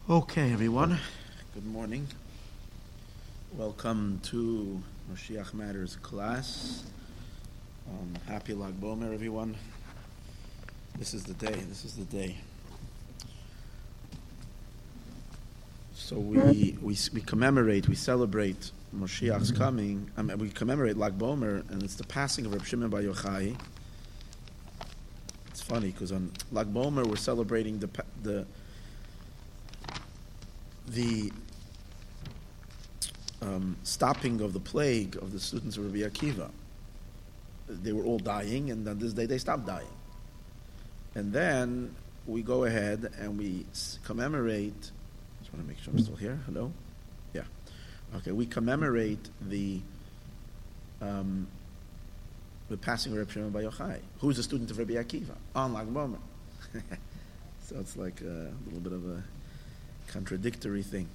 Okay, everyone. Good morning. Welcome to Moshiach Matters class. Happy Lag Bomer, everyone. This is the day. So we commemorate, we celebrate Moshiach's coming. We commemorate Lag Bomer, and it's the passing of Reb Shimon Bar Yochai. It's funny because on Lag Bomer we're celebrating the stopping of the plague of the students of Rabbi Akiva. They were all dying, and on this day they stopped dying. And then we go ahead and we commemorate. Just want to make sure I'm still here. Hello? Yeah. Okay, we commemorate the passing of Rabbi Shimon Bar Yochai, who is a student of Rabbi Akiva, on Lag Bomer. So it's like a little bit of a contradictory thing.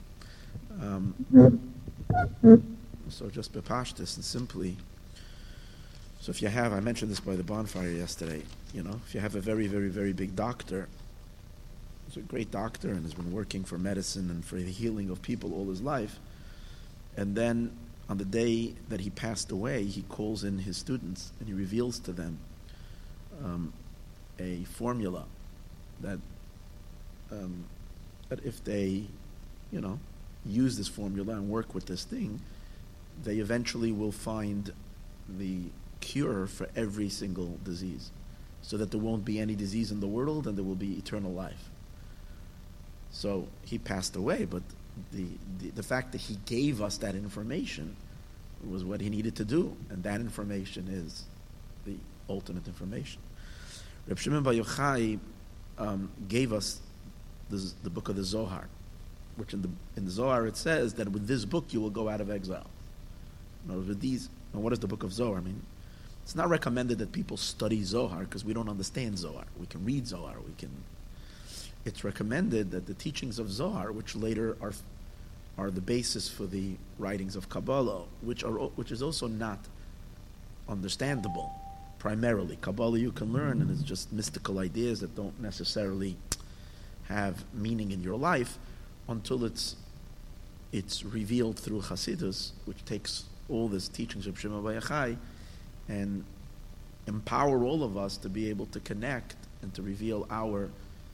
So just bepashtis and simply. So if you have, I mentioned this by the bonfire yesterday, if you have a very, very, very big doctor, he's a great doctor and has been working for medicine and for the healing of people all his life, and then on the day that he passed away, he calls in his students and he reveals to them a formula that if they, use this formula and work with this thing, they eventually will find the cure for every single disease, so that there won't be any disease in the world and there will be eternal life. So he passed away, but the fact that he gave us that information was what he needed to do, and that information is the ultimate information. Reb Shimon Bar Yochai gave us the book of the Zohar, which in the Zohar it says that with this book you will go out of exile. And what is the book of Zohar? I mean, it's not recommended that people study Zohar because we don't understand Zohar. We can read Zohar. It's recommended that the teachings of Zohar, which later are the basis for the writings of Kabbalah, which is also not understandable primarily. Kabbalah you can learn, and it's just mystical ideas that don't necessarily have meaning in your life until it's revealed through Hasidus, which takes all these teachings of Shimon Bar Yochai and empower all of us to be able to connect and to reveal our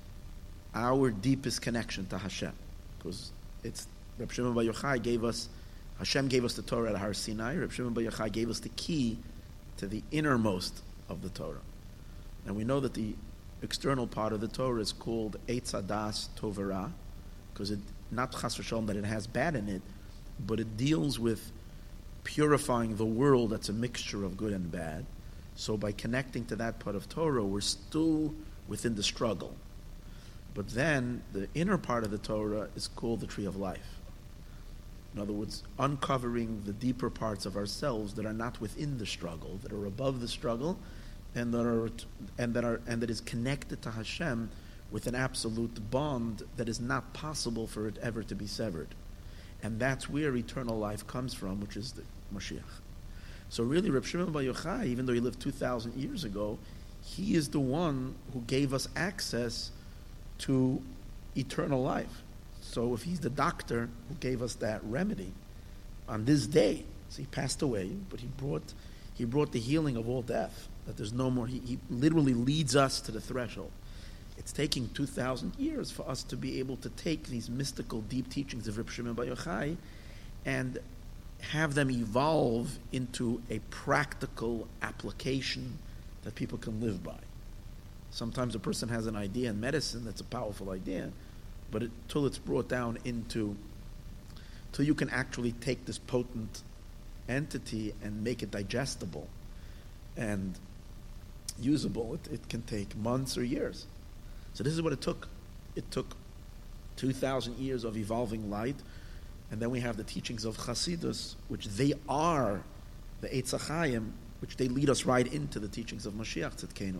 deepest connection to Hashem. Because Reb Shimon Bar Yochai Hashem gave us the Torah at Har Sinai. Reb Shimon Bar Yochai gave us the key to the innermost of the Torah. And we know that the external part of the Torah is called Eitz Hadas Tov Ra, because it not chas v'shalom that it has bad in it, but it deals with purifying the world that's a mixture of good and bad. So by connecting to that part of Torah, we're still within the struggle. But then the inner part of the Torah is called the Tree of Life. In other words, uncovering the deeper parts of ourselves that are not within the struggle, that are above the struggle, and that is connected to Hashem with an absolute bond that is not possible for it ever to be severed. And that's where eternal life comes from, which is the Mashiach. So really, Reb Shimon Bar Yochai, even though he lived 2,000 years ago, he is the one who gave us access to eternal life. So if he's the doctor who gave us that remedy on this day, so he passed away, but he brought the healing of all death, that there's no more. He literally leads us to the threshold. It's taking 2,000 years for us to be able to take these mystical, deep teachings of Reb Shimon Bar Yochai and have them evolve into a practical application that people can live by. Sometimes a person has an idea in medicine that's a powerful idea, but till it's brought down till you can actually take this potent entity and make it digestible and usable, it can take months or years. So this is what it took. It took 2,000 years of evolving light, and then we have the teachings of Chasidus, which they are the Eitz HaChaim, which they lead us right into the teachings of Mashiach Tzidkenu.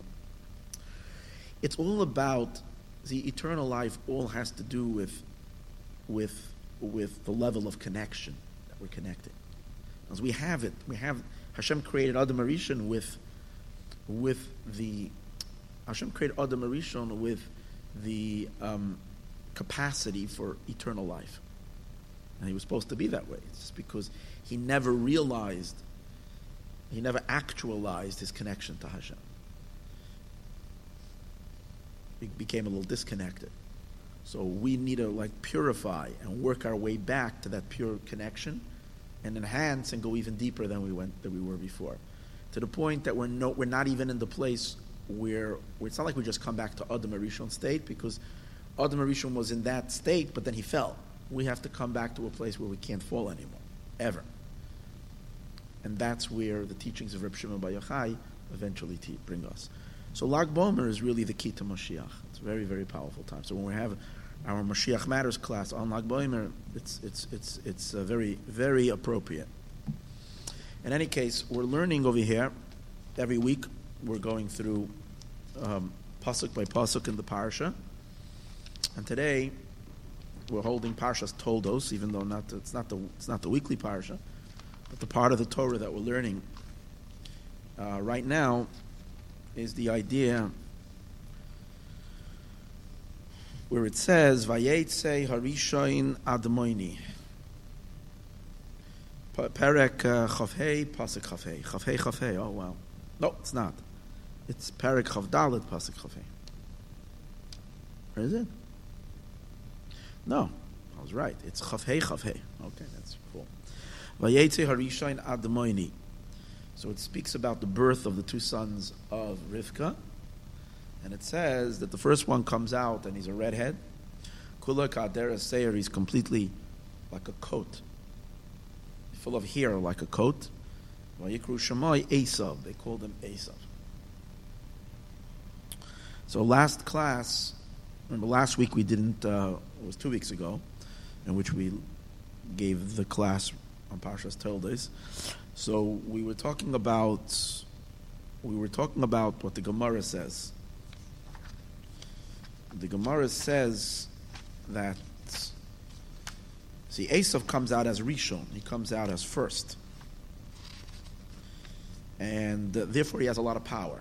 It's all about the eternal life. All has to do with the level of connection that we're connected. As we have it, Hashem created Adam Arishon with Hashem created Adam Arishon with the capacity for eternal life. And he was supposed to be that way. It's just because he never actualized his connection to Hashem. He became a little disconnected. So we need to purify and work our way back to that pure connection and enhance and go even deeper than we were before. To the point that we're not even in the place where it's not like we just come back to Adam Arishon state, because Adam Arishon was in that state, but then he fell. We have to come back to a place where we can't fall anymore, ever. And that's where the teachings of Reb Shimon Bar Yochai eventually bring us. So Lag BaOmer is really the key to Mashiach. It's a very, very powerful time. So when we have our Mashiach Matters class on Lag BaOmer, it's very, very appropriate. In any case, we're learning over here. Every week we're going through pasuk by pasuk in the parsha. And today we're holding Parshas Toldos, even though it's not the weekly parsha, but the part of the Torah that we're learning right now is the idea where it says Vayetze Harishain Admoini. Perek Chavhei, Pasuk Chavhei. Chavhei, oh wow. No, it's not. It's Perek Chavdalet, Pasuk Chavhei. Where is it? No, I was right. It's Chavhei. Okay, that's cool. Vayetze Harishain Admoini. So it speaks about the birth of the two sons of Rivka. And it says that the first one comes out and he's a redhead. Kula Kadera Seir, he's completely like a coat, full of hair like a coat. Vayikru Shammai Esav, they called him Esav. So last class, remember last week we didn't, it was 2 weeks ago, in which we gave the class on Parshas Toldos. So we were talking about what the Gemara says. The Gemara says that, see, Esav comes out as Rishon. He comes out as first. And therefore he has a lot of power.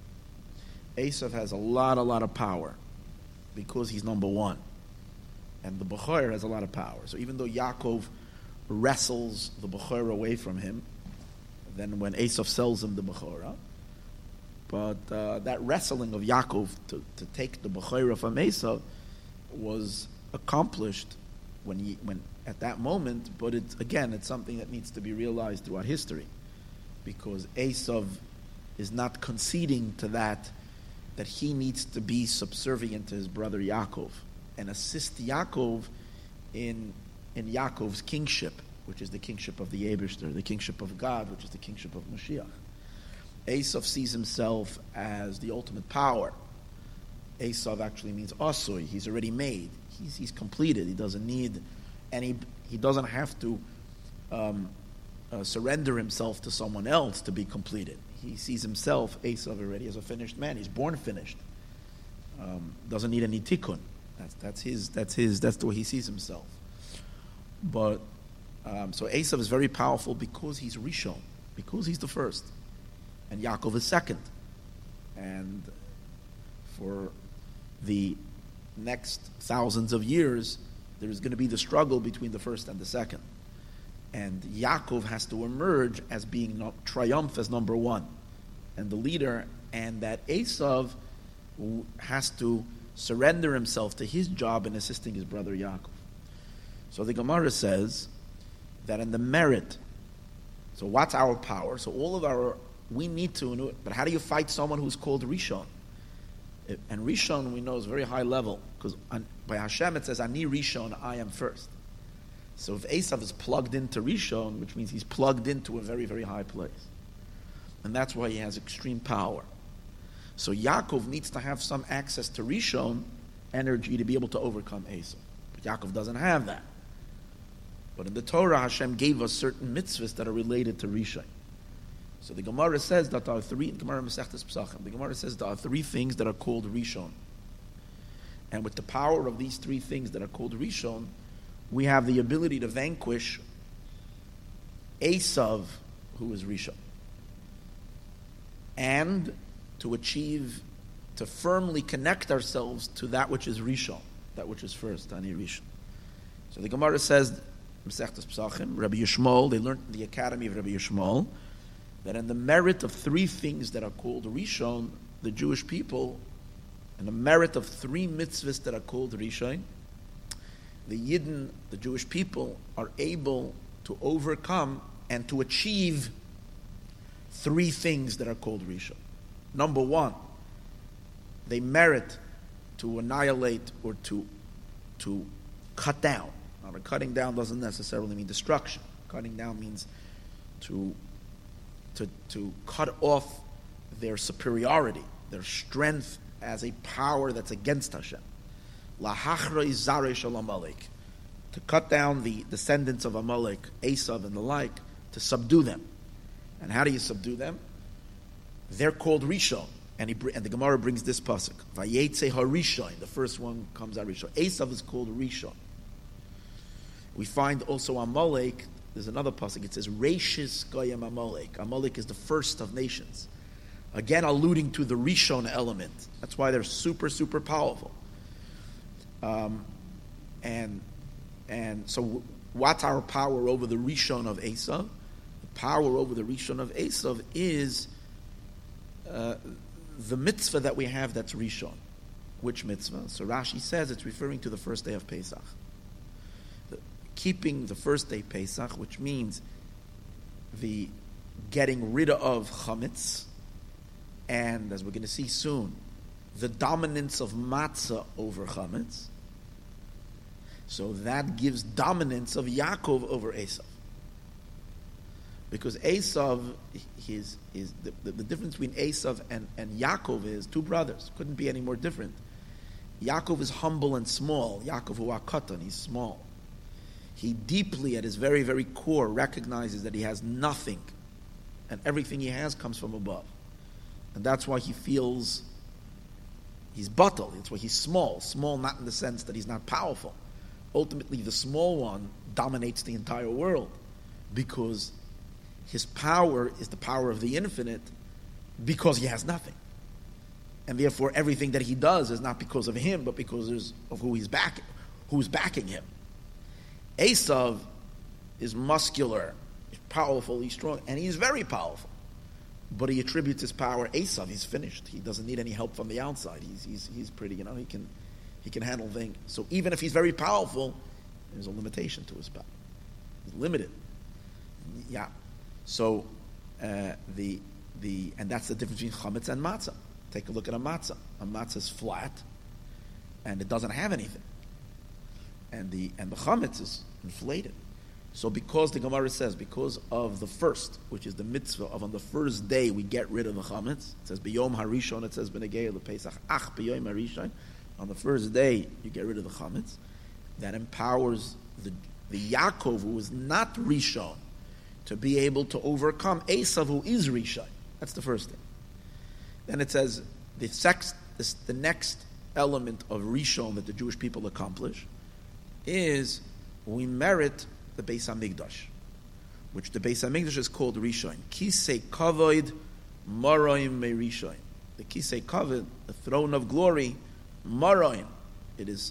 Esav has a lot of power because he's number one. And the Bechor has a lot of power. So even though Yaakov wrestles the Bechor away from him, then when Esav sells him the Bechorah, but that wrestling of Yaakov to take the Bechorah from Esav was accomplished when at that moment. But it's something that needs to be realized throughout history, because Esav is not conceding to that he needs to be subservient to his brother Yaakov and assist Yaakov in Yaakov's kingship, which is the kingship of the Eibishter, the kingship of God, which is the kingship of Mashiach. Esav sees himself as the ultimate power. Esav actually means asui. He's already made. He's completed. He doesn't need any. He doesn't have to surrender himself to someone else to be completed. He sees himself, Esav, already as a finished man. He's born finished. Doesn't need any tikkun. That's the way he sees himself. But so Esav is very powerful because he's Rishon, because he's the first. And Yaakov is second. And for the next thousands of years, there is going to be the struggle between the first and the second. And Yaakov has to emerge as being triumph as number one and the leader, and that Esav has to surrender himself to his job in assisting his brother Yaakov. So the Gemara says that in the merit, so what's our power? So all of our, we need to, but how do you fight someone who's called Rishon? And Rishon, we know, is very high level, because by Hashem it says, Ani Rishon, I am first. So if Esav is plugged into Rishon, which means he's plugged into a very, very high place. And that's why he has extreme power. So Yaakov needs to have some access to Rishon energy to be able to overcome Esav. But Yaakov doesn't have that. But in the Torah, Hashem gave us certain mitzvahs that are related to Rishon. So the Gemara says that there are three, Gemara Masechtas Pesachim, the Gemara says there are three things that are called Rishon. And with the power of these three things that are called Rishon, we have the ability to vanquish Esav, who is Rishon, and to firmly connect ourselves to that which is Rishon, that which is first, Ani Rishon. So the Gemara says, Masechtas Pesachim, Rabbi Yishmael, they learned in the academy of Rabbi Yishmael, that in the merit of three things that are called Rishon, the Jewish people, and the merit of three mitzvahs that are called Rishon, the Yidden, the Jewish people, are able to overcome and to achieve three things that are called Rishon. Number one, they merit to annihilate or to cut down. Now, cutting down doesn't necessarily mean destruction. Cutting down means to cut off their superiority, their strength as a power that's against Hashem. Lahachra izaresh al Amalek, to cut down the descendants of Amalek, Esav and the like, to subdue them. And how do you subdue them? They're called Rishon. And the Gemara brings this pasuk. Vayetze harishon. The first one comes out Rishon. Esav is called Rishon. We find also Amalek. There's another pasuk. It says Reishis Goyim Amalek. Amalek is the first of nations. Again, alluding to the Rishon element. That's why they're super, super powerful. And so, what's our power over the Rishon of Esav? The power over the Rishon of Esav is the mitzvah that we have that's Rishon. Which mitzvah? So Rashi says it's referring to the first day of Pesach. Keeping the first day Pesach, which means the getting rid of chametz, and as we're going to see soon, the dominance of matzah over chametz. So that gives dominance of Yaakov over Esav. Because Esav, the difference between Esav and Yaakov is two brothers. Couldn't be any more different. Yaakov is humble and small. Yaakov hu akatan, he's small. He deeply, at his very, very core, recognizes that he has nothing. And everything he has comes from above. And that's why he feels he's batal. That's why he's small. Small not in the sense that he's not powerful. Ultimately, the small one dominates the entire world because his power is the power of the infinite because he has nothing. And therefore, everything that he does is not because of him, but because of who's backing him. Esav is muscular, he's powerful, he's strong, and he's very powerful. But he attributes his power. Esav, he's finished. He doesn't need any help from the outside. He's pretty, he can handle things. So even if he's very powerful, there's a limitation to his power. He's limited. Yeah. So and that's the difference between chametz and matzah. Take a look at a matzah. A matzah is flat, and it doesn't have anything. And the chametz is inflated. So because the Gemara says, because of the first, which is the mitzvah of on the first day we get rid of the chametz, it says b'yom harishon, it says b'negei l'pesach, ach b'yom harishon, on the first day you get rid of the chametz, that empowers the Yaakov, who is not rishon, to be able to overcome Esav, who is rishon. That's the first thing. Then it says the next element of rishon that the Jewish people accomplish is we merit the Beis HaMikdash, which the Beis HaMikdash is called Rishon. Kisei Kavod Maroim Me Rishon. The Kisei Kavod, the throne of glory, Maroim. It is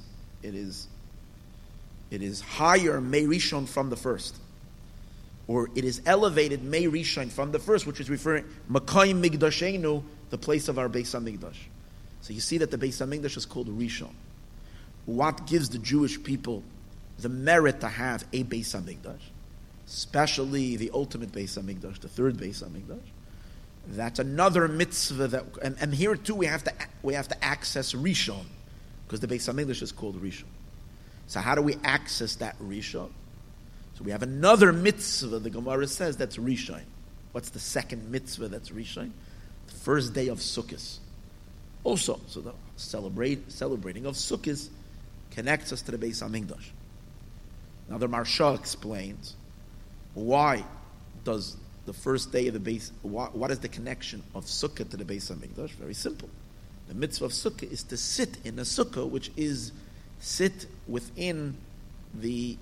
higher Me Rishon from the first, or it is elevated Me Rishon from the first, which is referring Makayim Migdashenu, the place of our Beis HaMikdash. So you see that the Beis HaMikdash is called Rishon. What gives the Jewish people the merit to have a Beis HaMikdash, especially the ultimate Beis HaMikdash, the third Beis HaMikdash? That's another mitzvah that, and here too we have to access Rishon, because the Beis HaMikdash is called Rishon. So how do we access that Rishon? So we have another mitzvah, the Gemara says, that's Rishon. What's the second mitzvah that's Rishon? The first day of Sukkot. Also, so the celebrating of Sukkot connects us to the Beis HaMikdash. Now the Maharsha explains why does the first day of the Beis, what is the connection of Sukkah to the Beis HaMikdash? Very simple. The mitzvah of Sukkah is to sit in a Sukkah, which is sit within the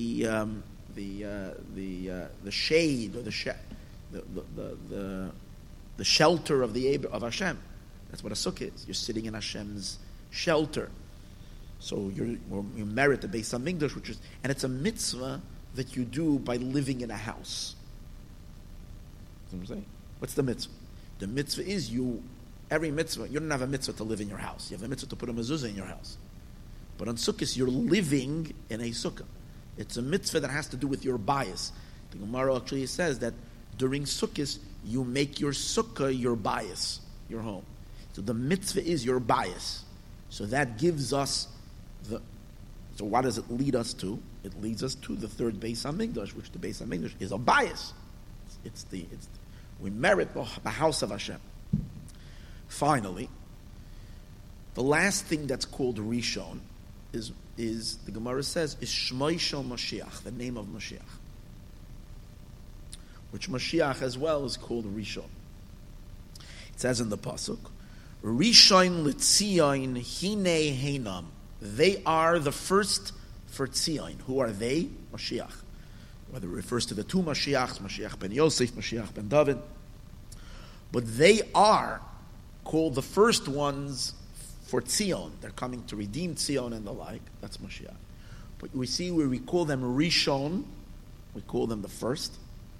shade or the shelter of Hashem. That's what a Sukkah is. You're sitting in Hashem's shelter. So you merit the Beis Hamikdash, and it's a mitzvah that you do by living in a house. You know what I'm saying? What's the mitzvah? The mitzvah is every mitzvah, you don't have a mitzvah to live in your house. You have a mitzvah to put a mezuzah in your house. But on Sukkot, you're living in a sukkah. It's a mitzvah that has to do with your bias. The Gemara actually says that during Sukkot, you make your sukkah your bias, your home. So the mitzvah is your bias. So that gives us so what does it lead us to? It leads us to the third Beis Hamikdash, which the Beis Hamikdash is a bias. We merit the house of Hashem. Finally, the last thing that's called Rishon is the Gemara says is Shmoi Shel Mashiach, the name of Mashiach, which Mashiach as well is called Rishon. It says in the pasuk, Rishon l'Tzion Hine Heinam. They are the first for Tzion. Who are they? Mashiach. Whether it refers to the two Mashiachs, Mashiach ben Yosef, Mashiach ben David, but they are called the first ones for Tzion. They're coming to redeem Tzion and the like. That's Mashiach. But we see where we call them Rishon, we call them the first.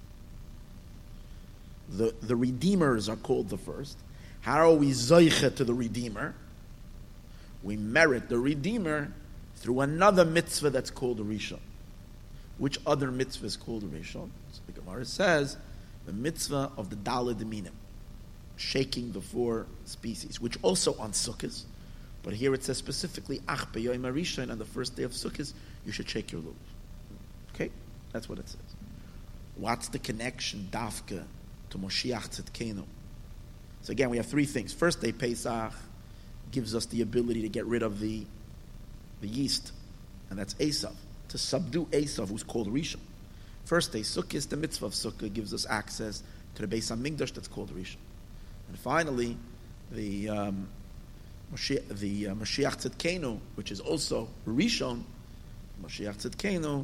The Redeemers are called the first. How are we Zoiche to the Redeemer? We merit the Redeemer through another mitzvah that's called a Rishon. Which other mitzvah is called a Rishon? So the Gemara says, the mitzvah of the Daled Minim, shaking the four species, which also on Sukkot, but here it says specifically, Ach b'yoyim harishon, on the first day of Sukkot, you should shake your lulav. Okay? That's what it says. What's the connection, Dafka, to Moshiach Tzidkenu? So again, we have three things. First day Pesach gives us the ability to get rid of the yeast, and that's Esav, to subdue Esav, who's called Rishon. First day Sukkot, the mitzvah of Sukkah, gives us access to the Beis Hamikdash that's called Rishon. And finally, the Mashiach Tzidkenu, which is also Rishon, Mashiach Tzidkenu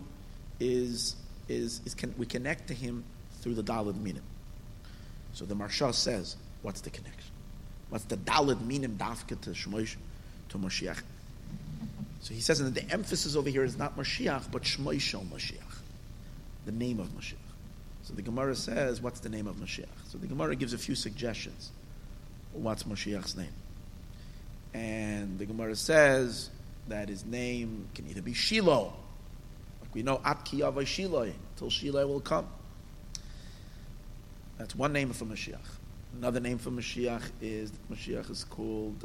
we connect to him through the Daled Minim. So the Marsha says, what's the connection? What's the Daled Minim Dafka to Shmoish, to Mashiach? So he says that the emphasis over here is not Mashiach, but Shmoi Shel Mashiach, the name of Mashiach. So the Gemara says, what's the name of Mashiach? So the Gemara gives a few suggestions. What's Mashiach's name? And the Gemara says that his name can either be Shiloh, like we know, At Ki Yavai Shiloh, till Shiloh will come. That's one name for Mashiach. Another name for Mashiach is called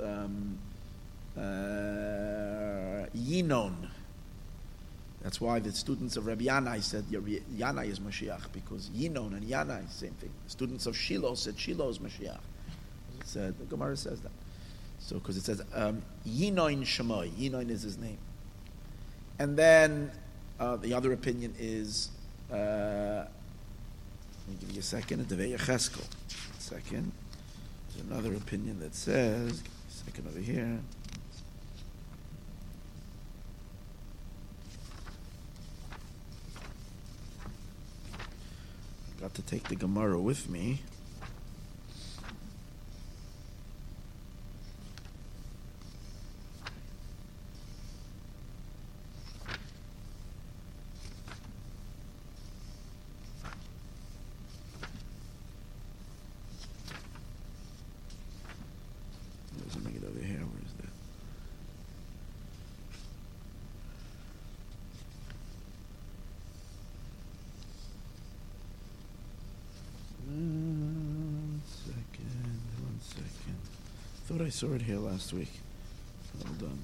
Yinon. That's why the students of Rabbi Yanai said Yanai is Mashiach, because Yinon and Yanai, same thing. The students of Shiloh said Shiloh is Mashiach. The Gemara says that. So, because it says Yinon Shemoi, Yinon is his name. And then the other opinion is, let me give you a second, Devei Yecheskel. Second. There's another opinion that says, second over here. Got to take the Gemara with me. Let me get over here. Where is that? One second. Thought I saw it here last week. Hold on.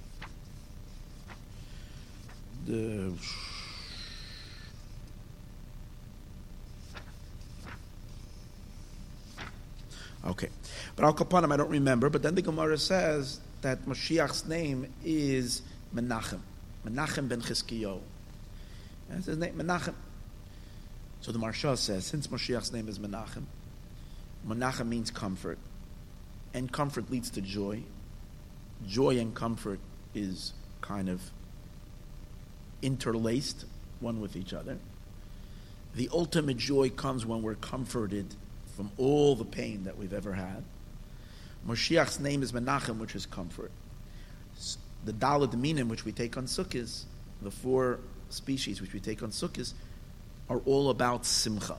Okay. But Al Kapanim, I don't remember. But then the Gemara says that Mashiach's name is Menachem. Menachem ben Chizkiyahu. That's his name, Menachem. So the Marsha says, since Mashiach's name is Menachem, Menachem means comfort. And comfort leads to joy. Joy and comfort is kind of interlaced one with each other. The ultimate joy comes when we're comforted from all the pain that we've ever had. Mashiach's name is Menachem, which is comfort. the Daled Minim, which we take on Sukkot, the 4 species which we take on Sukkot, are all about Simcha.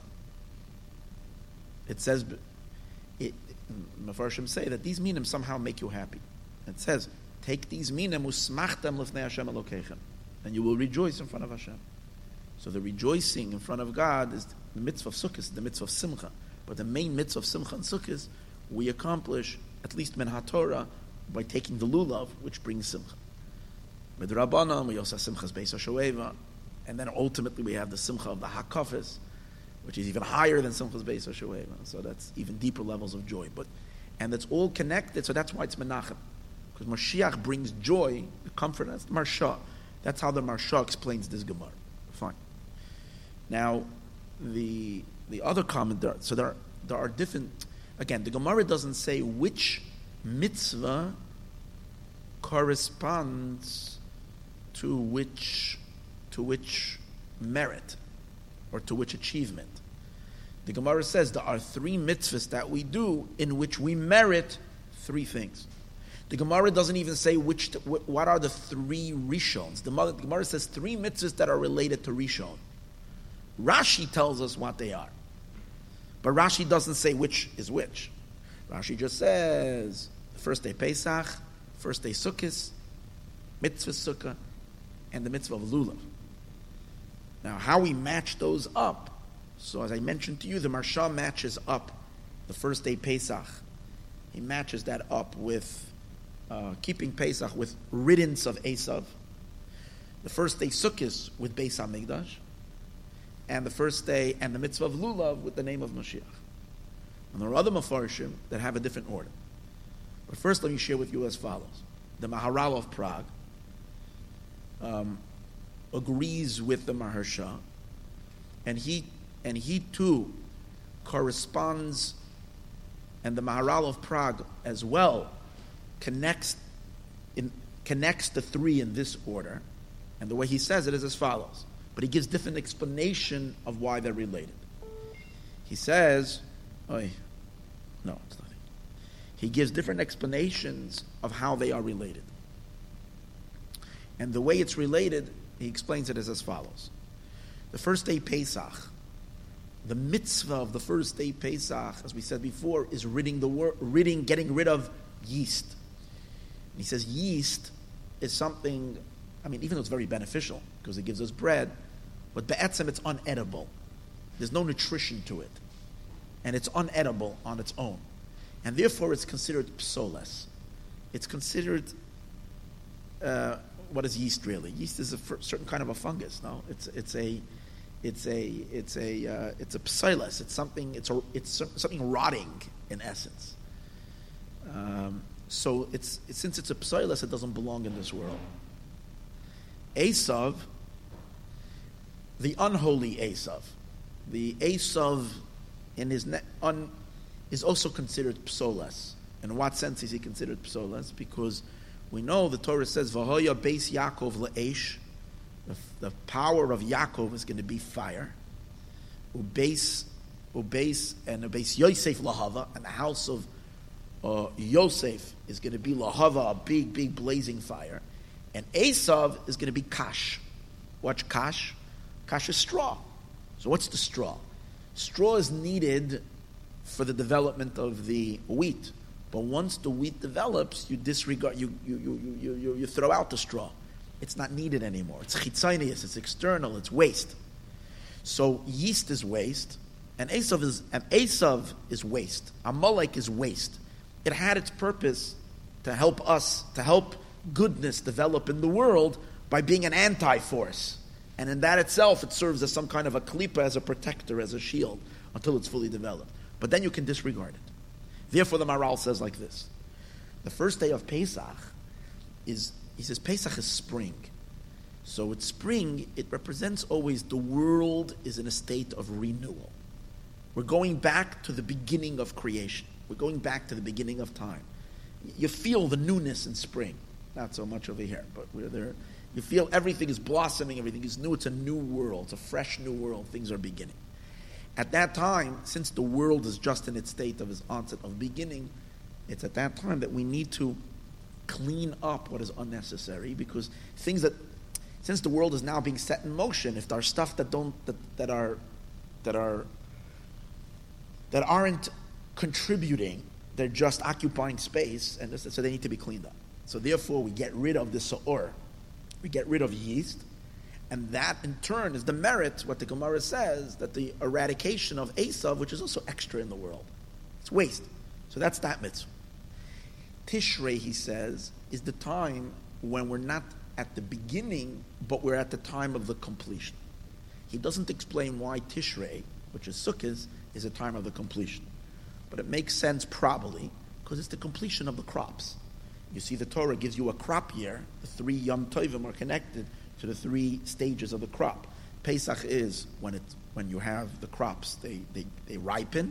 It says, Mefarshim say that these Minim somehow make you happy. It says, take these Minim, usmachtem lefnei Hashem Elokeichem, and you will rejoice in front of Hashem. So the rejoicing in front of God is the mitzvah of Sukkot, the mitzvah of Simcha. But the main mitzvah of Simcha and Sukkot, we accomplish, at least min HaTorah, by taking the lulav, which brings Simcha. With Rabbanan, we also have Simchas Beis HaShoeva, and then ultimately we have the Simcha of the HaKafis, which is even higher than Simchas Beis HaShoeva. So that's even deeper levels of joy. And that's all connected, so that's why it's Menachem. Because Mashiach brings joy, the comfort, that's the Marsha. That's how the Marsha explains this Gemara. Fine. Now, the other comment there, so there are different, again, the Gemara doesn't say which mitzvah corresponds to which merit or to which achievement. The Gemara says there are 3 mitzvahs that we do in which we merit 3 things. The Gemara doesn't even say what are the 3 Rishons. The Gemara says 3 mitzvahs that are related to Rishon. Rashi tells us what they are. But Rashi doesn't say which is which. Rashi just says the first day Pesach, first day Sukkot, mitzvah Sukkah, and the mitzvah of Lulav. Now, how we match those up, so as I mentioned to you, the Marsha matches up the first day Pesach. He matches that up with keeping Pesach with riddance of Esav. The first day Sukkot with Beis HaMikdash. And the first day, and the mitzvah of Lulav with the name of Mashiach. And there are other Mefarshim that have a different order. But first let me share with you as follows. The Maharal of Prague agrees with the Maharsha, and he too corresponds, and the Maharal of Prague as well connects the 3 in this order, and the way he says it is as follows. But he gives different explanation of why they're related. He says, no, it's nothing. He gives different explanations of how they are related. And the way it's related, he explains it as follows. The first day Pesach, the mitzvah of the first day Pesach, as we said before, is getting rid of yeast. And he says yeast is something, even though it's very beneficial because it gives us bread, but be'etzem it's unedible. There's no nutrition to it. And it's unedible on its own. And therefore it's considered psoles. It's considered, what is yeast really? Yeast is a certain kind of a fungus, no? It's a psoles. It's something rotting in essence. So since it's a psoles, it doesn't belong in this world. Esav, the unholy Esav, the Esav in his is also considered psoles. In what sense is he considered psoles? Because we know the Torah says, "V'hoya beis Yaakov le'esh," the power of Yaakov is going to be fire. Ubeis Yosef lahava, and the house of Yosef is going to be lahava, a big blazing fire. And Esav is going to be kash. What's kash? Kash is straw. So what's the straw? Straw is needed for the development of the wheat. But once the wheat develops, you disregard, you throw out the straw. It's not needed anymore. It's chitzonius, it's external, it's waste. So yeast is waste, and Esav is waste. Amalek is waste. It had its purpose to help goodness develop in the world by being an anti-force. And in that itself, it serves as some kind of a klipa, as a protector, as a shield, until it's fully developed. But then you can disregard it. Therefore, the Maharal says like this. The first day of Pesach he says Pesach is spring. So it's spring, it represents always the world is in a state of renewal. We're going back to the beginning of creation. We're going back to the beginning of time. You feel the newness in spring. Not so much over here, but we're there. You feel everything is blossoming, everything is new. It's a new world. It's a fresh new world. Things are beginning. At that time, since the world is just in its state of its onset of beginning, it's at that time that we need to clean up what is unnecessary, because things that, since the world is now being set in motion, if there are stuff that aren't contributing, they're just occupying space, and so they need to be cleaned up. So therefore, we get rid of the sa'or, we get rid of yeast, and that in turn is the merit, what the Gemara says, that the eradication of Esav, which is also extra in the world. It's waste. So that's that mitzvah. Tishrei, he says, is the time when we're not at the beginning, but we're at the time of the completion. He doesn't explain why Tishrei, which is Sukkot, is a time of the completion. But it makes sense probably because it's the completion of the crops. You see, the Torah gives you a crop year. The 3 Yom Tovim are connected to the 3 stages of the crop. Pesach is when you have the crops, they ripen,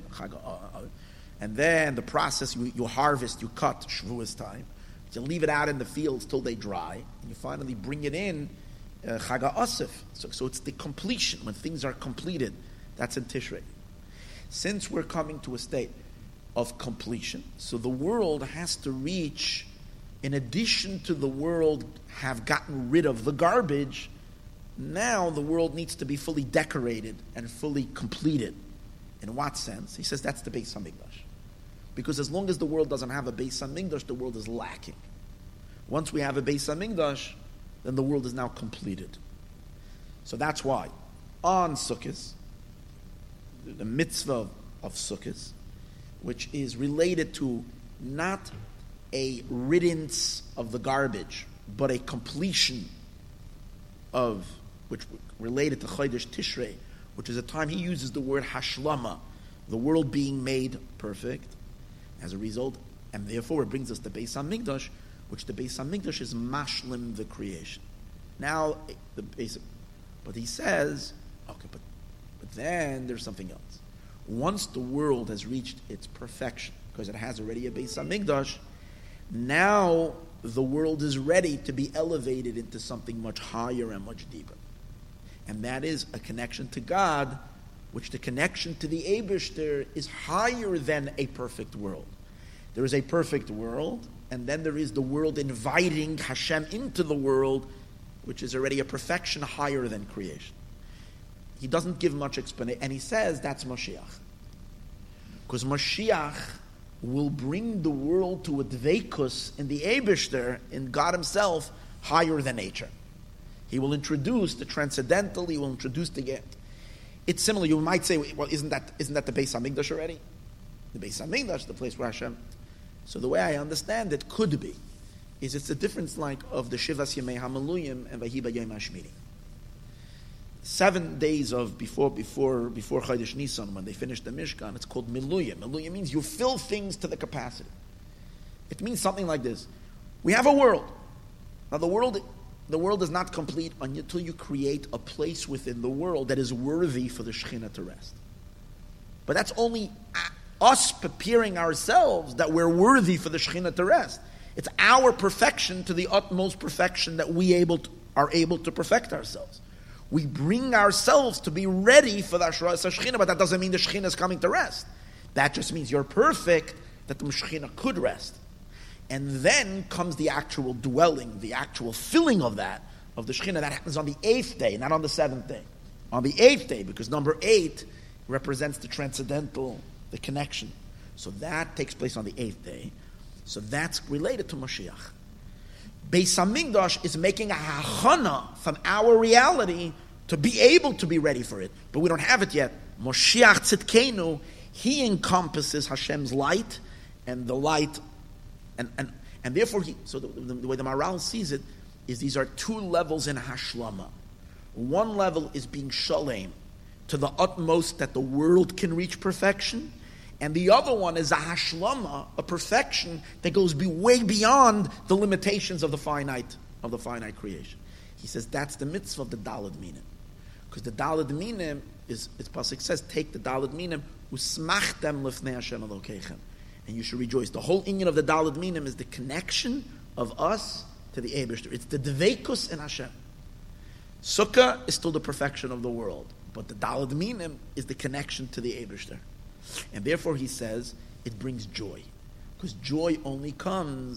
and then the process, you harvest, you cut, Shavuos time. You leave it out in the fields till they dry, and you finally bring it in, Chag HaAsif. So it's the completion, when things are completed. That's in Tishrei. Since we're coming to a state of completion, so the world has to reach, in addition to the world have gotten rid of the garbage, now the world needs to be fully decorated and fully completed. In what sense? He says that's the Beis HaMikdash. Because as long as the world doesn't have a Beis HaMikdash, the world is lacking. Once we have a Beis HaMikdash, then the world is now completed. So that's why on Sukkot, the mitzvah of Sukkot, which is related to not a riddance of the garbage, but a completion of, which related to Chodesh Tishrei, which is a time he uses the word hashlama, the world being made perfect. As a result, and therefore it brings us to Beis HaMikdash, which the Beis HaMikdash is mashlim, the creation. Now, the basic, but he says, okay, but then there's something else. Once the world has reached its perfection, because it has already a Beis HaMikdash, now the world is ready to be elevated into something much higher and much deeper. And that is a connection to God, which the connection to the Eibishter is higher than a perfect world. There is a perfect world, and then there is the world inviting Hashem into the world, which is already a perfection higher than creation. He doesn't give much explanation, and he says that's Mashiach. Because Mashiach will bring the world to a dveikus in the Eibishter, in God himself, higher than nature. He will introduce the transcendental, he will introduce the get. It's similar. You might say, well, isn't that the Beis HaMikdash already? The Beis HaMikdash, the place where Hashem. So the way I understand it could be, is it's the difference like of the Shivas Yemei HaMeluyim and Vahiba Yom HaShmini. 7 days of before Chodesh Nisan, when they finish the Mishkan, it's called Miluyim. Miluyim means you fill things to the capacity. It means something like this: we have a world. Now the world is not complete until you create a place within the world that is worthy for the Shekhinah to rest. But that's only us preparing ourselves that we're worthy for the Shekhinah to rest. It's our perfection to the utmost perfection that we are able to perfect ourselves. We bring ourselves to be ready for the Ashras Shekhinah, but that doesn't mean the Shekhinah is coming to rest. That just means you're perfect that the Shekhinah could rest. And then comes the actual dwelling, the actual filling of the Shekhinah. That happens on the 8th day, not on the 7th day. On the 8th day, because number 8 represents the transcendental, the connection. So that takes place on the 8th day. So that's related to Mashiach. Beis HaMikdash is making a hachana from our reality to be able to be ready for it. But we don't have it yet. Moshiach Tzidkenu, he encompasses Hashem's light, and the light, and therefore the way the Maharal sees it is these are 2 levels in Hashlama. One level is being shalem to the utmost that the world can reach perfection, and the other one is a hashlama, a perfection that goes way beyond the limitations of the finite creation. He says that's the mitzvah of the Daled Minim, because the Daled Minim is, as Pasuk says, take the Daled Minim usmachtem lifnei Hashem Elokeichem, and you should rejoice. The whole inyan of the Daled Minim is the connection of us to the Eibishter. It's the dveikus in Hashem. Sukkah is still the perfection of the world, but the Daled Minim is the connection to the Eibishter. And therefore he says it brings joy. Because joy only comes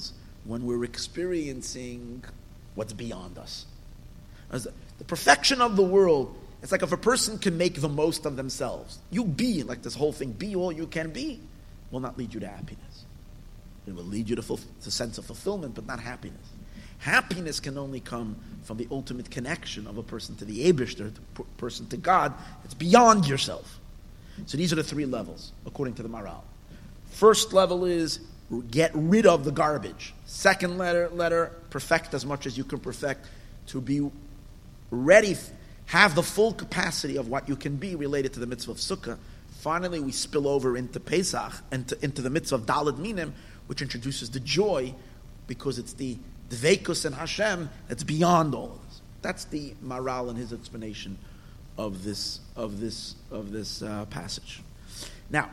when we're experiencing what's beyond us. As the perfection of the world, it's like if a person can make the most of themselves. You be, like this whole thing, be all you can be, will not lead you to happiness. It will lead you to a sense of fulfillment, but not happiness. Happiness can only come from the ultimate connection of a person to the Eibishter, the person to God. It's beyond yourself. So these are the three levels, according to the Maral. First level is get rid of the garbage. Second letter, perfect as much as you can perfect, to be ready, have the full capacity of what you can be related to the mitzvah of Sukkah. Finally, we spill over into Pesach, into the mitzvah of Daled Minim, which introduces the joy, because it's the Dveikus and Hashem that's beyond all of this. That's the Maral in his explanation of this passage. Now,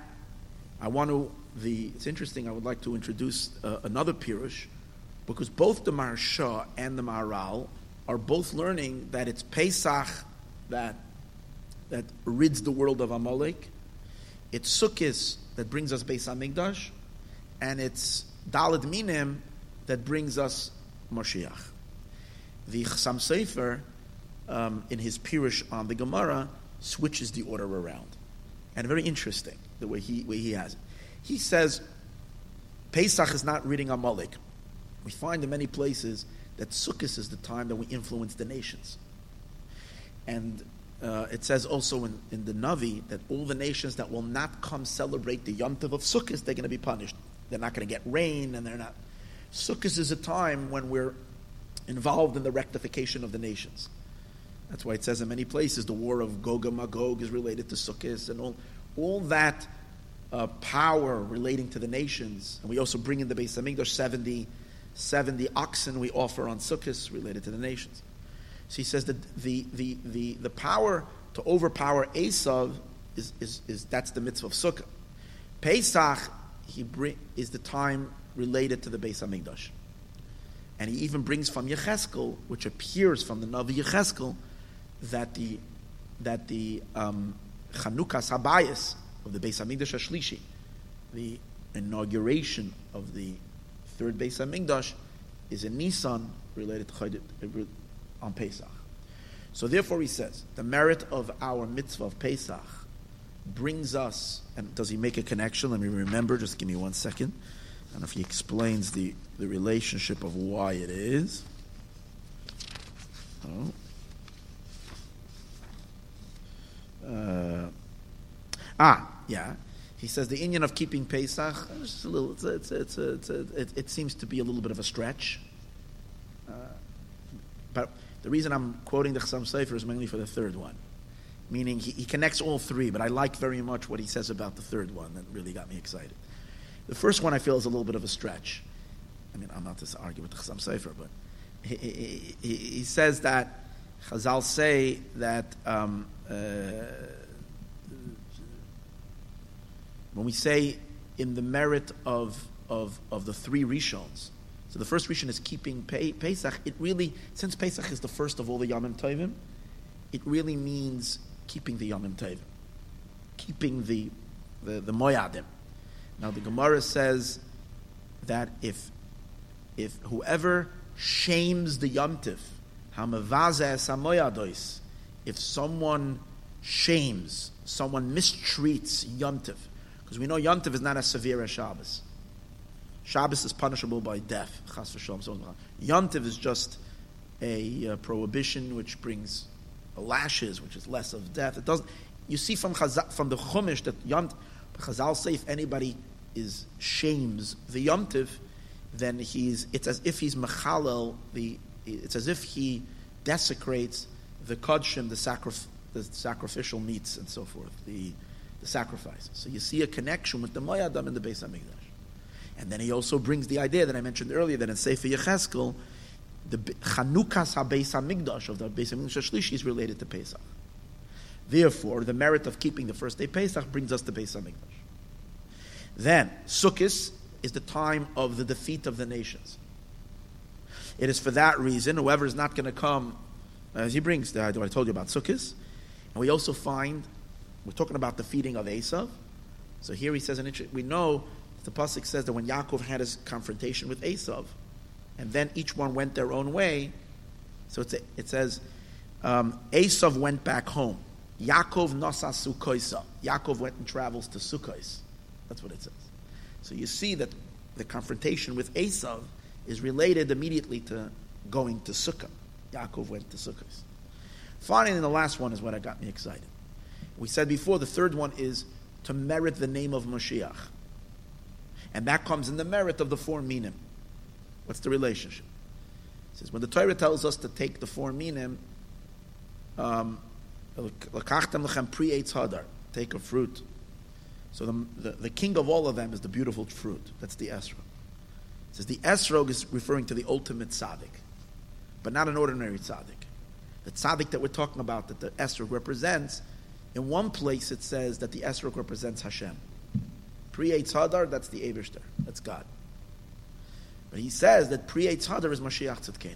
it's interesting. I would like to introduce another pirush, because both the Maharsha and the Maharal are both learning that it's Pesach that rids the world of Amalek. It's Sukkot that brings us Beis Hamikdash, and it's Daled Minim that brings us Mashiach. The Chassam Sofer, in his pirush on the Gemara, switches the order around, and very interesting the way he has it. He says Pesach is not ridding Amalek. We find in many places that Sukkot is the time that we influence the nations. And it says also in the Navi that all the nations that will not come celebrate the Yom Tov of Sukkot, they're going to be punished. They're not going to get rain, and they're not. Sukkot is a time when we're involved in the rectification of the nations. That's why it says in many places the war of Gog and Magog is related to Sukkot, and all that power relating to the nations. And we also bring in the Beis Hamikdash 70 oxen we offer on Sukkot related to the nations. So he says that the power to overpower Esav is that's the mitzvah of Sukkah. Pesach is the time related to the Beis Hamikdash, and he even brings from Yecheskel, which appears from the Navi Yecheskel, that the Chanukas Habayis of the Beis Hamikdash Hashlishi, the inauguration of the third Beis Hamikdash, is in Nisan related to on Pesach. So therefore he says, the merit of our mitzvah of Pesach brings us, and does he make a connection? Let me remember, just give me 1 second. I don't know if he explains the relationship of why it is. Yeah. He says the inyan of keeping Pesach, just a little, it seems to be a little bit of a stretch. But the reason I'm quoting the Chassam Sofer is mainly for the third one. Meaning he connects all three, but I like very much what he says about the third one. That really got me excited. The first one I feel is a little bit of a stretch. I mean, I'm not to argue with the Chassam Sofer, but he says that Chazal say that when we say in the merit of the three Rishons, so the first Rishon is keeping Pesach, it really, since Pesach is the first of all the Yomim Tovim, it really means keeping the Yomim Tovim, keeping the Moyadim. Now the Gemara says that if whoever shames the Yom Tiv, if someone shames, someone mistreats Yom Tiv, because we know Yom Tiv is not as severe as Shabbos. Shabbos is punishable by death. Yom Tiv is just a prohibition which brings lashes, which is less of death. It doesn't. You see from the Chumash that Chazal say if anybody shames the Yom Tiv, then it's as if he's mechalel it's as if he desecrates the kodshim, the sacrificial meats and so forth, the sacrifices. So you see a connection with the Moyadam in the Beis Hamikdash. And then he also brings the idea that I mentioned earlier that in Sefer Yecheskel, the Chanukas HaBeis Hamikdash of the Beis Hamikdash Shlishi is related to Pesach. Therefore, the merit of keeping the first day Pesach brings us to Beis Hamikdash. Then, Sukkot is the time of the defeat of the nations. It is for that reason, whoever is not going to come, as he brings, what I told you about Sukkot, and we also find, we're talking about the feeding of Esav. So here he says, we know, the Pasuk says that when Yaakov had his confrontation with Esav, and then each one went their own way. So it says, Esav went back home. Yaakov nosa Sukkoisa. Yaakov went and travels to Sukkos. That's what it says. So you see that the confrontation with Esav is related immediately to going to Sukkah. Yaakov went to Sukkos. Finally, the last one is what got me excited. We said before, the third one is to merit the name of Mashiach. And that comes in the merit of the four minim. What's the relationship? It says, when the Torah tells us to take the four minim, L'kachtem lechem pri eitz hadar, take a fruit. So the king of all of them is the beautiful fruit. That's the esrog. It says the esrog is referring to the ultimate tzaddik, but not an ordinary tzaddik. The tzaddik that we're talking about, that the esrog represents, in one place it says that the esrog represents Hashem. Pri eitz hadar, that's the Eibishter, that's God. But he says that Pri eitz hadar is Mashiach Tzidkenu,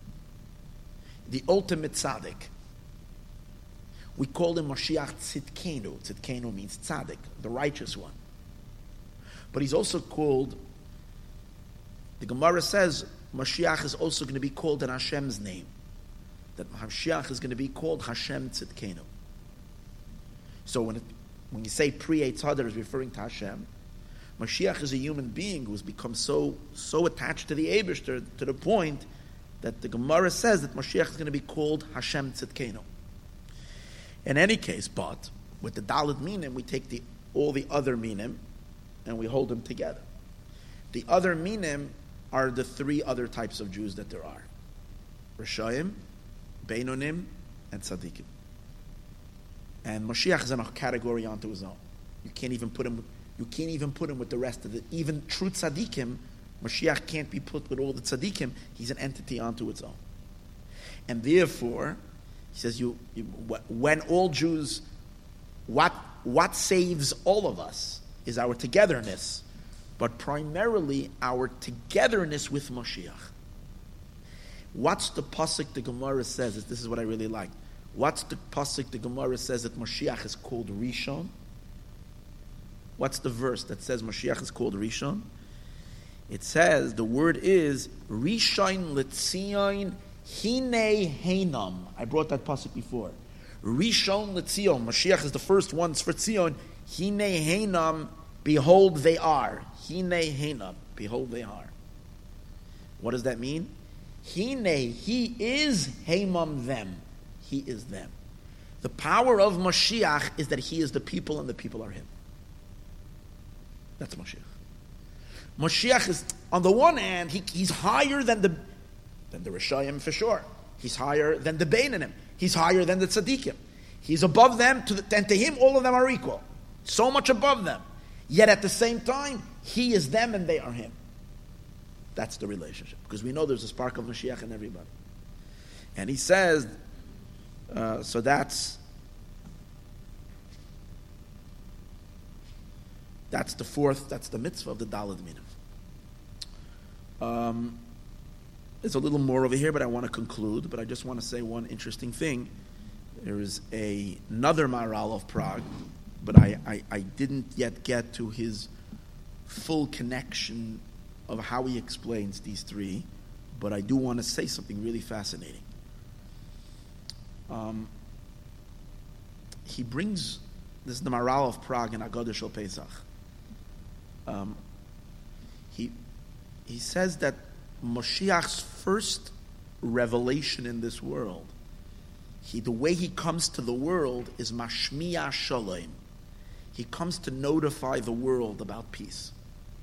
the ultimate tzaddik. We call him Mashiach Tzidkenu. Tzidkenu means tzaddik, the righteous one. But he's also called, the Gemara says, Mashiach is also going to be called in Hashem's name. That Mashiach is going to be called Hashem Tzidkenu. So when you say Pri eitz hadar is referring to Hashem, Mashiach is a human being who's become so attached to the Eibishter to the point that the Gemara says that Mashiach is going to be called Hashem Tzidkenu. In any case, but with the Dalet Minim, we take all the other Minim and we hold them together. The other Minim are the three other types of Jews that there are: Rishayim, Beinonim, and Tzaddikim. And Mashiach is in a category onto his own. You can't even put him with the rest of it. Even true Tzaddikim, Mashiach can't be put with all the Tzaddikim. He's an entity onto its own. And therefore, he says, when all Jews, what saves all of us is our togetherness, but primarily our togetherness with Mashiach. What's the pasuk the Gemara says? This is what I really like. What's the pasuk the Gemara says that Mashiach is called Rishon? What's the verse that says Mashiach is called Rishon? It says, the word is Rishon L'Tzion Hine Heinam. I brought that pasuk before. Rishon L'Tzion. Mashiach is the first ones for Tzion. Hine Heinam. Behold, they are. Hine Heinam. Behold, they are. What does that mean? Hine. He is Heimam them. He is them. The power of Mashiach is that he is the people and the people are him. That's Mashiach. Mashiach is, on the one hand, he's higher than the Rishayim for sure. He's higher than the Beinanim. He's higher than the Tzaddikim. He's above them, and to him all of them are equal. So much above them. Yet at the same time, he is them and they are him. That's the relationship. Because we know there's a spark of Mashiach in everybody. And he says, so that's the fourth, that's the mitzvah of the Dalet Minim. There's a little more over here, but I want to conclude. But I just want to say one interesting thing. There is another Maharal of Prague, but I didn't yet get to his full connection of how he explains these three. But I do want to say something really fascinating. He brings, this is the Maharal of Prague in Agadah Shel Pesach. He says that Moshiach's first revelation in this world, the way he comes to the world is Mashmiya Shalom. He comes to notify the world about peace.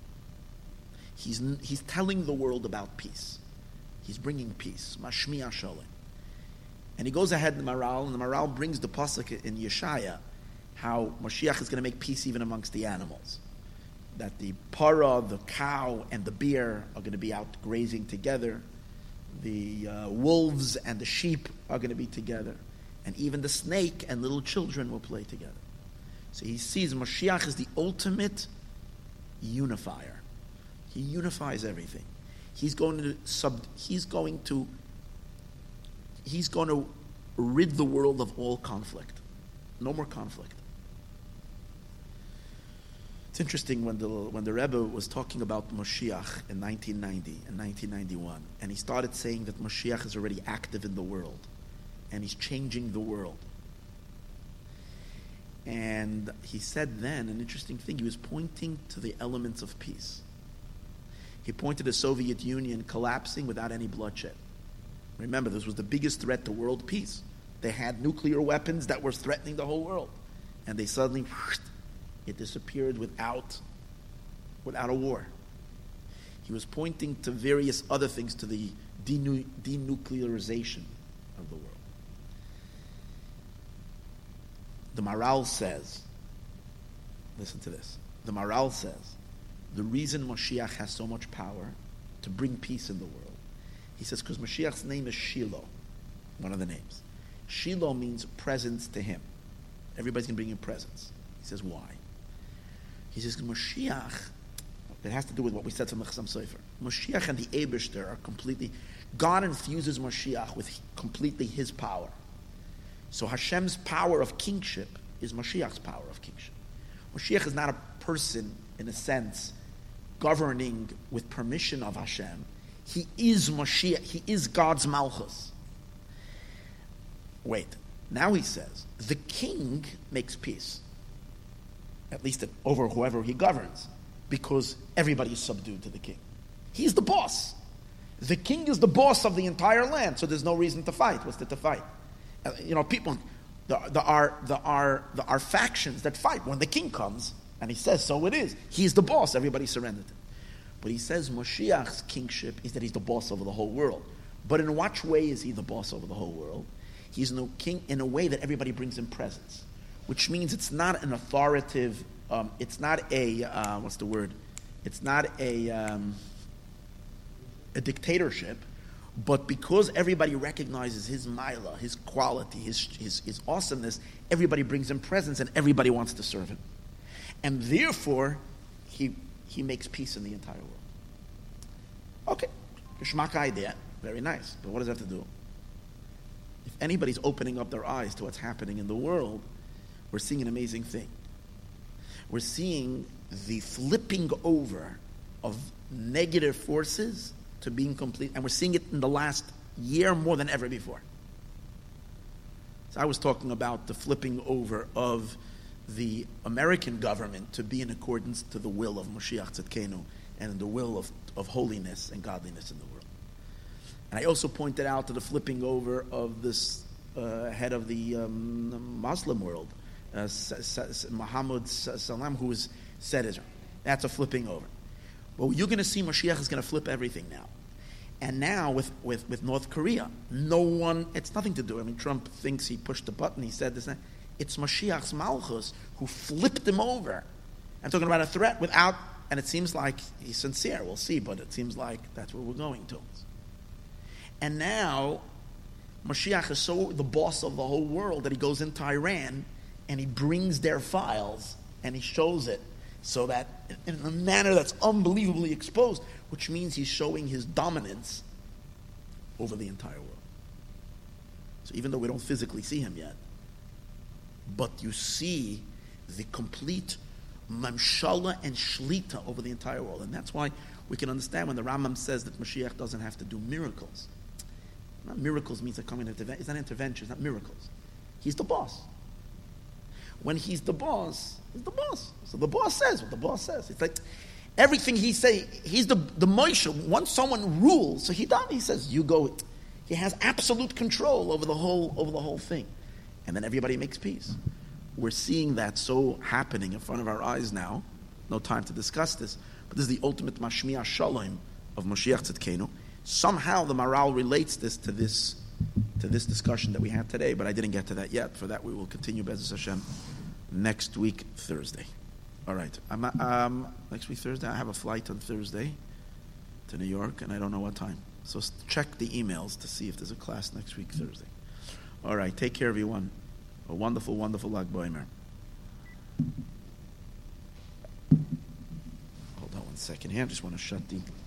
He's telling the world about peace. He's bringing peace. Mashmiya Shalom. And he goes ahead in the Maharal, and the Maharal brings the pasuk in Yeshaya, how Mashiach is going to make peace even amongst the animals. That the para, the cow, and the bear are going to be out grazing together. The wolves and the sheep are going to be together. And even the snake and little children will play together. So he sees Mashiach is the ultimate unifier. He unifies everything. He's going to rid the world of all conflict. No more conflict. It's interesting when the Rebbe was talking about Moshiach in 1990 and 1991, and he started saying that Moshiach is already active in the world, and he's changing the world. And he said then an interesting thing. He was pointing to the elements of peace. He pointed to the Soviet Union collapsing without any bloodshed. Remember, this was the biggest threat to world peace. They had nuclear weapons that were threatening the whole world. And they suddenly, it disappeared without a war. He was pointing to various other things, to the denuclearization of the world. The Maharal says, listen to this, the Maharal says, the reason Mashiach has so much power to bring peace in the world, he says, because Mashiach's name is Shiloh, one of the names. Shiloh means presents to him. Everybody's going to bring him presents. He says, why? He says, Mashiach, it has to do with what we said from the Chassam Sofer. Mashiach and the Eibishter are completely, God infuses Mashiach with completely his power. So Hashem's power of kingship is Mashiach's power of kingship. Mashiach is not a person, in a sense, governing with permission of Hashem. He is Mashiach. He is God's Malchus. Wait. Now he says, the king makes peace. At least over whoever he governs. Because everybody is subdued to the king. He's the boss. The king is the boss of the entire land, so there's no reason to fight. What's there to fight? People, there are factions that fight. When the king comes, and he says, so it is. He's the boss. Everybody surrendered. But he says Moshiach's kingship is that he's the boss over the whole world. But in what way is he the boss over the whole world? He's no king in a way that everybody brings him presents. Which means it's not an authoritative, it's not a, It's not a dictatorship. But because everybody recognizes his maila, his quality, his awesomeness, everybody brings him presents and everybody wants to serve him. And therefore, he makes peace in the entire world. Okay, Geschmack idea, very nice. But what does that have to do? If anybody's opening up their eyes to what's happening in the world, we're seeing an amazing thing. We're seeing the flipping over of negative forces to being complete, and we're seeing it in the last year more than ever before. So I was talking about the flipping over of the American government to be in accordance to the will of Moshiach Tzidkenu and the will of holiness and godliness in the world. And I also pointed out to the flipping over of this head of the Muslim world, Muhammad Salam, who said Israel. That's a flipping over. Well, you're going to see Mashiach is going to flip everything now. And now with North Korea, it's nothing to do. I mean, Trump thinks he pushed the button, he said this. It's Mashiach's Malchus who flipped him over. I'm talking about a threat and it seems like he's sincere. We'll see, but it seems like that's where we're going to. And now, Mashiach is so the boss of the whole world that he goes into Iran and he brings their files and he shows it. So that in a manner that's unbelievably exposed, which means he's showing his dominance over the entire world. So even though we don't physically see him yet, but you see the complete mamshala and shlita over the entire world. And that's why we can understand when the Rambam says that Mashiach doesn't have to do miracles. Not miracles means that coming intervention. It's not intervention, it's not miracles. He's the boss. When he's the boss, he's the boss. So the boss says what the boss says. It's like everything he say, he's the Moshe. Once someone rules, so he says, you go. He has absolute control over the whole thing. And then everybody makes peace. We're seeing that so happening in front of our eyes now. No time to discuss this, but this is the ultimate mashmiah shalom of Mashiach Tzidkenu. Somehow the Maharal relates this to this discussion that we had today, but I didn't get to that yet. For that, we will continue Be'ezus Hashem next week, Thursday. All right. Next week, Thursday, I have a flight on Thursday to New York, and I don't know what time. So check the emails to see if there's a class next week, Thursday. All right. Take care, everyone. A wonderful, wonderful Lag B'Omer. Hold on one second here. I just want to shut the...